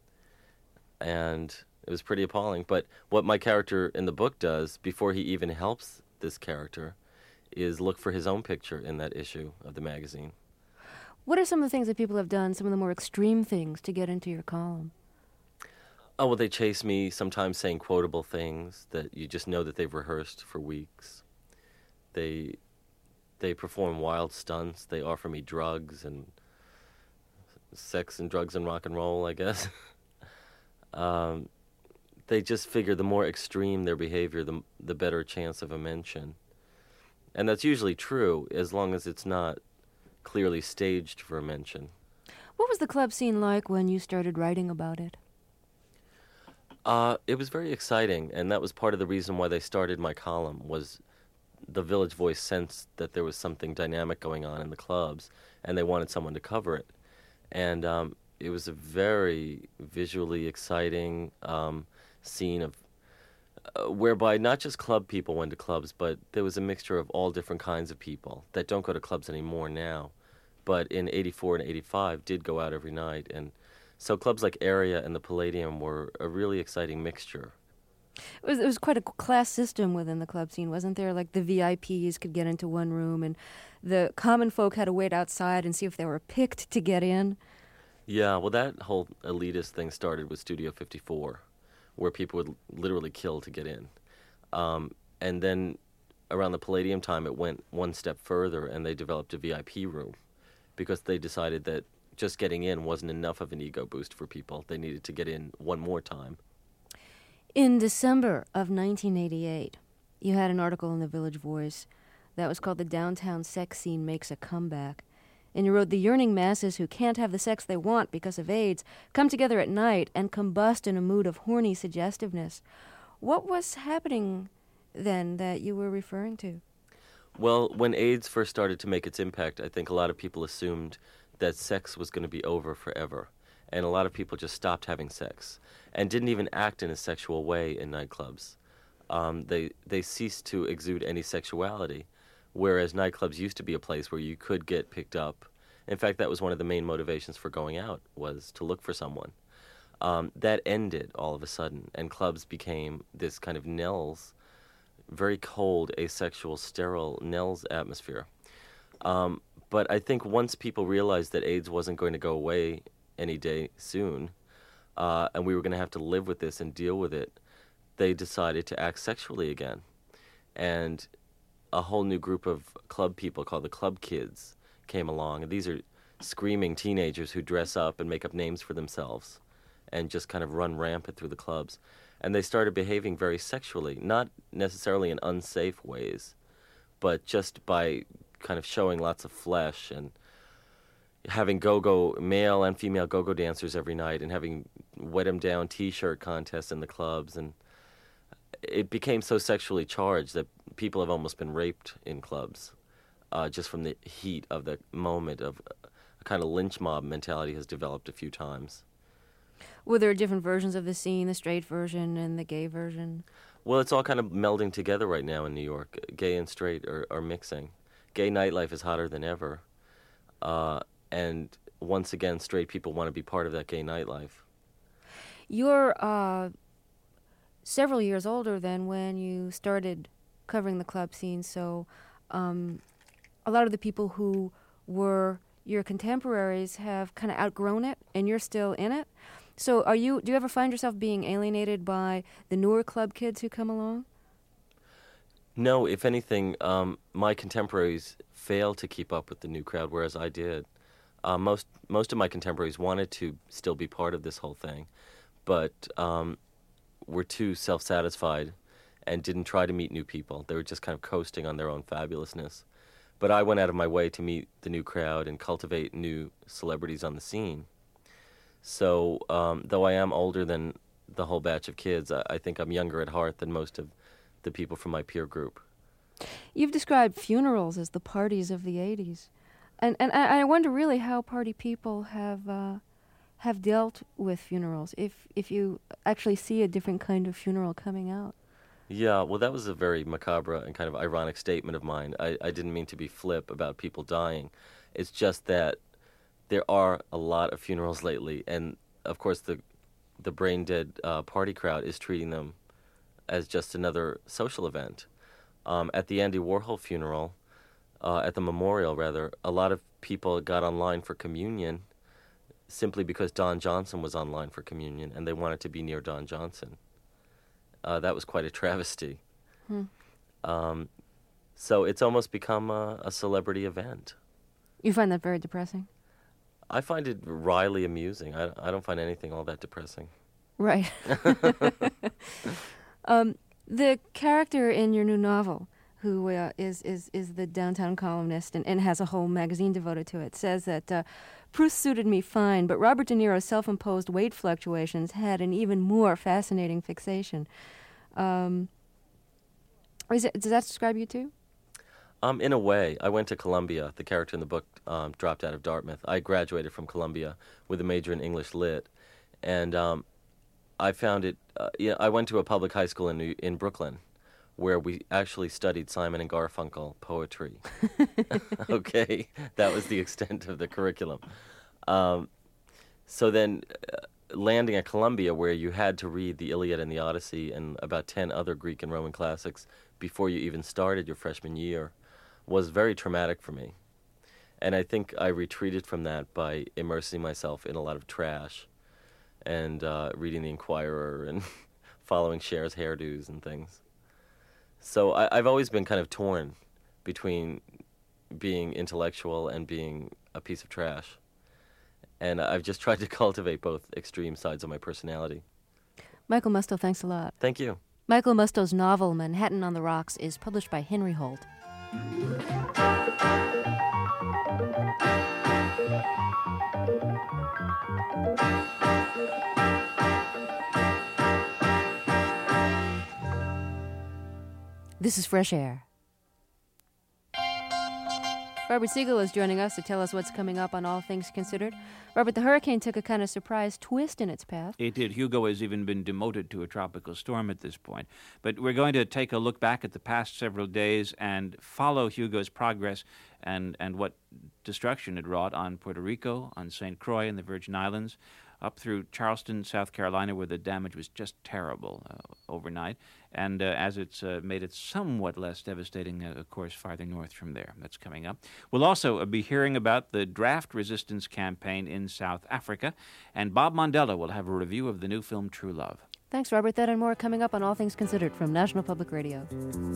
And it was pretty appalling. But what my character in the book does, before he even helps this character, is look for his own picture in that issue of the magazine. What are some of the things that people have done, some of the more extreme things, to get into your column? Oh, well, they chase me, sometimes saying quotable things that you just know that they've rehearsed for weeks. They they perform wild stunts. They offer me drugs and sex and drugs and rock and roll, I guess. um, they just figure the more extreme their behavior, the, the better chance of a mention. And that's usually true, as long as it's not clearly staged for a mention. What was the club scene like when you started writing about it? Uh, it was very exciting, and that was part of the reason why they started my column, was the Village Voice sensed that there was something dynamic going on in the clubs, and they wanted someone to cover it. And um, it was a very visually exciting um, scene of uh, whereby not just club people went to clubs, but there was a mixture of all different kinds of people that don't go to clubs anymore now, but in eighty-four and eighty-five did go out every night. And so clubs like Area and the Palladium were a really exciting mixture. It was, it was quite a class system within the club scene, wasn't there? Like the V I Ps could get into one room, and the common folk had to wait outside and see if they were picked to get in. Yeah, well, that whole elitist thing started with Studio fifty-four, where people would literally kill to get in. Um, and then around the Palladium time, it went one step further, and they developed a V I P room because they decided that just getting in wasn't enough of an ego boost for people. They needed to get in one more time. In December of nineteen eighty-eight, you had an article in the Village Voice that was called "The Downtown Sex Scene Makes a Comeback." And you wrote, "The yearning masses who can't have the sex they want because of AIDS come together at night and combust in a mood of horny suggestiveness." What was happening then that you were referring to? Well, when AIDS first started to make its impact, I think a lot of people assumed that sex was going to be over forever. And a lot of people just stopped having sex and didn't even act in a sexual way in nightclubs. Um, they they ceased to exude any sexuality, whereas nightclubs used to be a place where you could get picked up. In fact, that was one of the main motivations for going out, was to look for someone. Um, that ended all of a sudden, and clubs became this kind of Nels, very cold, asexual, sterile Nels atmosphere. Um, but I think once people realized that AIDS wasn't going to go away any day soon, uh, and we were going to have to live with this and deal with it, they decided to act sexually again. And a whole new group of club people called the Club Kids came along. And these are screaming teenagers who dress up and make up names for themselves and just kind of run rampant through the clubs. And they started behaving very sexually, not necessarily in unsafe ways, but just by kind of showing lots of flesh and having go-go, male and female go-go dancers every night, and having wet 'em down T-shirt contests in the clubs. And it became so sexually charged that people have almost been raped in clubs, uh, just from the heat of the moment. Of a kind of lynch mob mentality has developed a few times. Were there different versions of the scene, the straight version and the gay version? Well, it's all kind of melding together right now in New York. Gay and straight are, are mixing. Gay nightlife is hotter than ever. Uh, and once again, straight people want to be part of that gay nightlife. You're uh, several years older than when you started covering the club scene, so um, a lot of the people who were your contemporaries have kind of outgrown it, and you're still in it. So are you? Do you ever find yourself being alienated by the newer club kids who come along? No, if anything, um, my contemporaries failed to keep up with the new crowd, whereas I did. Uh, most most of my contemporaries wanted to still be part of this whole thing, but um, were too self-satisfied and didn't try to meet new people. They were just kind of coasting on their own fabulousness. But I went out of my way to meet the new crowd and cultivate new celebrities on the scene. So, um, though I am older than the whole batch of kids, I, I think I'm younger at heart than most of the people from my peer group. You've described funerals as the parties of the eighties. And and I, I wonder really how party people have uh, have dealt with funerals, if if you actually see a different kind of funeral coming out. Yeah, well, that was a very macabre and kind of ironic statement of mine. I, I didn't mean to be flip about people dying. It's just that there are a lot of funerals lately, and of course the the brain-dead uh, party crowd is treating them as just another social event. Um, at the Andy Warhol funeral, uh, at the memorial rather, a lot of people got online for communion simply because Don Johnson was online for communion, and they wanted to be near Don Johnson. Uh, that was quite a travesty. Hmm. Um, so it's almost become a, a celebrity event. You find that very depressing? I find it wryly amusing. I, I don't find anything all that depressing. Right. um, the character in your new novel, who uh, is, is, is the downtown columnist and, and has a whole magazine devoted to it, says that uh, Proust suited me fine, but Robert De Niro's self-imposed weight fluctuations had an even more fascinating fixation. Um, is it, does that describe you too? Um, in a way. I went to Columbia. The character in the book um, dropped out of Dartmouth. I graduated from Columbia with a major in English Lit, and um, I found it. Uh, yeah, I went to a public high school in New, in Brooklyn, where we actually studied Simon and Garfunkel poetry. Okay, that was the extent of the curriculum. Um, so then, uh, landing at Columbia, where you had to read the Iliad and the Odyssey and about ten other Greek and Roman classics before you even started your freshman year, was very traumatic for me. And I think I retreated from that by immersing myself in a lot of trash and uh, reading The Inquirer and following Cher's hairdos and things. So I, I've always been kind of torn between being intellectual and being a piece of trash. And I've just tried to cultivate both extreme sides of my personality. Michael Musto, thanks a lot. Thank you. Michael Musto's novel, Manhattan on the Rocks, is published by Henry Holt. This is Fresh Air. Robert Siegel is joining us to tell us what's coming up on All Things Considered. Robert, the hurricane took a kind of surprise twist in its path. It did. Hugo has even been demoted to a tropical storm at this point. But we're going to take a look back at the past several days and follow Hugo's progress and, and what destruction it wrought on Puerto Rico, on Saint Croix and the Virgin Islands, up through Charleston, South Carolina, where the damage was just terrible uh, overnight, and uh, as it's uh, made it somewhat less devastating, uh, of course, farther north from there. That's coming up. We'll also uh, be hearing about the draft resistance campaign in South Africa, and Bob Mondella will have a review of the new film True Love. Thanks, Robert. That and more coming up on All Things Considered from National Public Radio.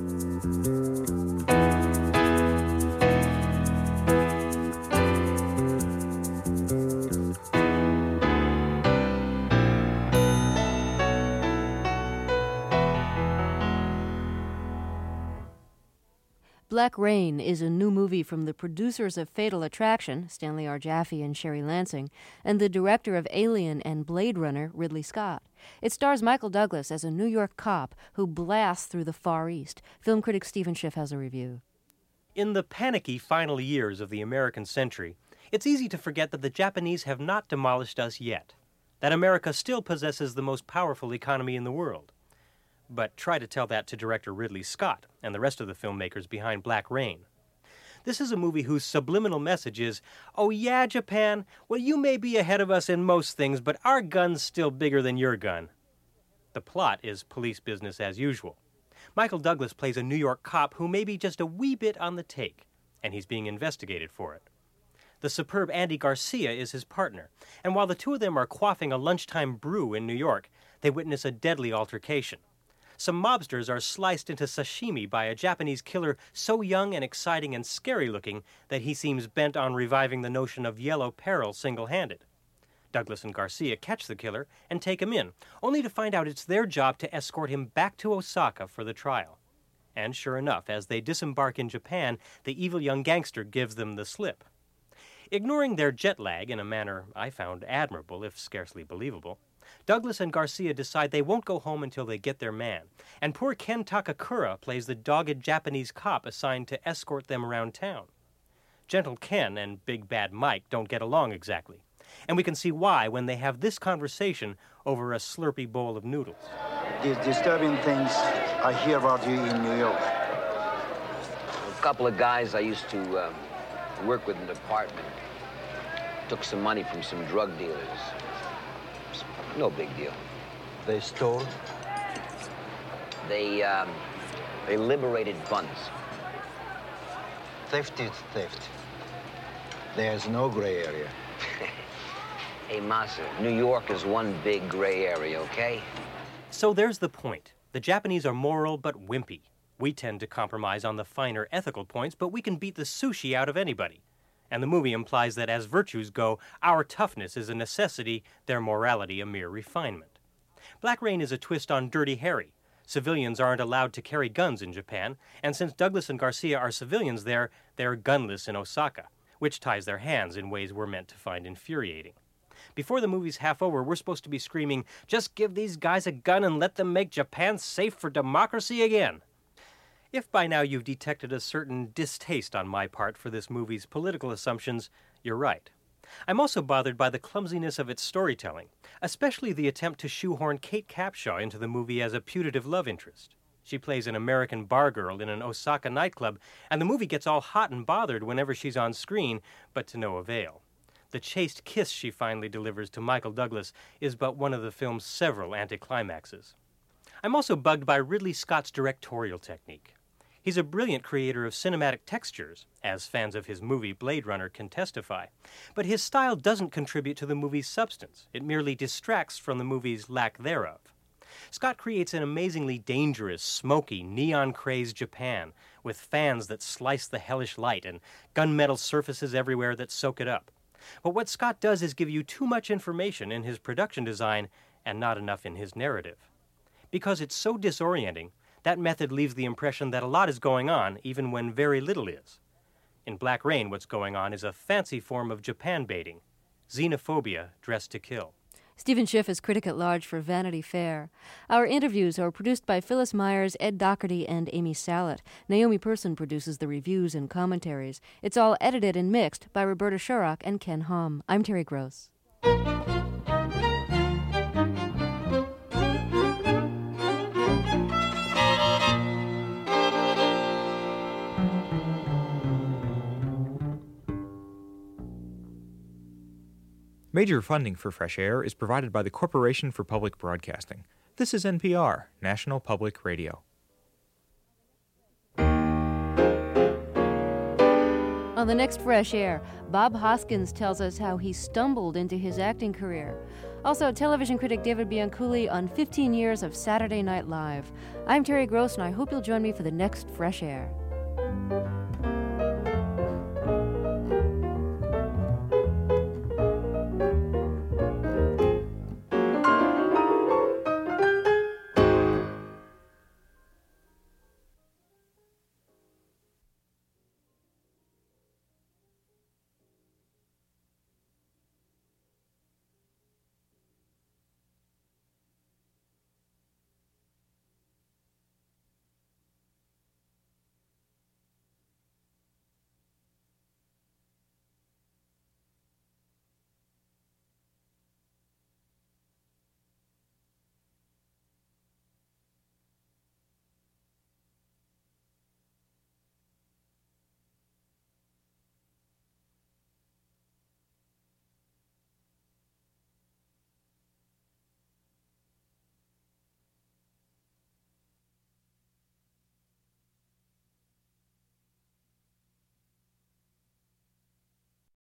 Black Rain is a new movie from the producers of Fatal Attraction, Stanley R. Jaffe and Sherry Lansing, and the director of Alien and Blade Runner, Ridley Scott. It stars Michael Douglas as a New York cop who blasts through the Far East. Film critic Stephen Schiff has a review. In the panicky final years of the American century, it's easy to forget that the Japanese have not demolished us yet, that America still possesses the most powerful economy in the world. But try to tell that to director Ridley Scott and the rest of the filmmakers behind Black Rain. This is a movie whose subliminal message is, oh yeah, Japan, well, you may be ahead of us in most things, but our gun's still bigger than your gun. The plot is police business as usual. Michael Douglas plays a New York cop who may be just a wee bit on the take, and he's being investigated for it. The superb Andy Garcia is his partner, and while the two of them are quaffing a lunchtime brew in New York, they witness a deadly altercation. Some mobsters are sliced into sashimi by a Japanese killer so young and exciting and scary-looking that he seems bent on reviving the notion of yellow peril single-handed. Douglas and Garcia catch the killer and take him in, only to find out it's their job to escort him back to Osaka for the trial. And sure enough, as they disembark in Japan, the evil young gangster gives them the slip. Ignoring their jet lag in a manner I found admirable, if scarcely believable, Douglas and Garcia decide they won't go home until they get their man, and poor Ken Takakura plays the dogged Japanese cop assigned to escort them around town. Gentle Ken and Big Bad Mike don't get along exactly, and we can see why when they have this conversation over a slurpy bowl of noodles. These disturbing things I hear about you in New York. A couple of guys I used to um, work with in the department took some money from some drug dealers. No big deal. They stole? They, um, they liberated buns. Theft is theft. There's no gray area. Hey, Masa, New York is one big gray area, okay? So there's the point. The Japanese are moral but wimpy. We tend to compromise on the finer ethical points, but we can beat the sushi out of anybody. And the movie implies that as virtues go, our toughness is a necessity, their morality a mere refinement. Black Rain is a twist on Dirty Harry. Civilians aren't allowed to carry guns in Japan, and since Douglas and Garcia are civilians there, they're gunless in Osaka, which ties their hands in ways we're meant to find infuriating. Before the movie's half over, we're supposed to be screaming, "Just give these guys a gun and let them make Japan safe for democracy again." If by now you've detected a certain distaste on my part for this movie's political assumptions, you're right. I'm also bothered by the clumsiness of its storytelling, especially the attempt to shoehorn Kate Capshaw into the movie as a putative love interest. She plays an American bar girl in an Osaka nightclub, and the movie gets all hot and bothered whenever she's on screen, but to no avail. The chaste kiss she finally delivers to Michael Douglas is but one of the film's several anticlimaxes. I'm also bugged by Ridley Scott's directorial technique. He's a brilliant creator of cinematic textures, as fans of his movie Blade Runner can testify. But his style doesn't contribute to the movie's substance. It merely distracts from the movie's lack thereof. Scott creates an amazingly dangerous, smoky, neon-crazed Japan, with fans that slice the hellish light and gunmetal surfaces everywhere that soak it up. But what Scott does is give you too much information in his production design and not enough in his narrative. Because it's so disorienting, that method leaves the impression that a lot is going on, even when very little is. In Black Rain, what's going on is a fancy form of Japan baiting, xenophobia dressed to kill. Stephen Schiff is critic at large for Vanity Fair. Our interviews are produced by Phyllis Myers, Ed Doherty, and Amy Salet. Naomi Person produces the reviews and commentaries. It's all edited and mixed by Roberta Shurrock and Ken Hom. I'm Terry Gross. Major funding for Fresh Air is provided by the Corporation for Public Broadcasting. This is N P R, National Public Radio. On the next Fresh Air, Bob Hoskins tells us how he stumbled into his acting career. Also, television critic David Bianculli on fifteen years of Saturday Night Live. I'm Terry Gross, and I hope you'll join me for the next Fresh Air.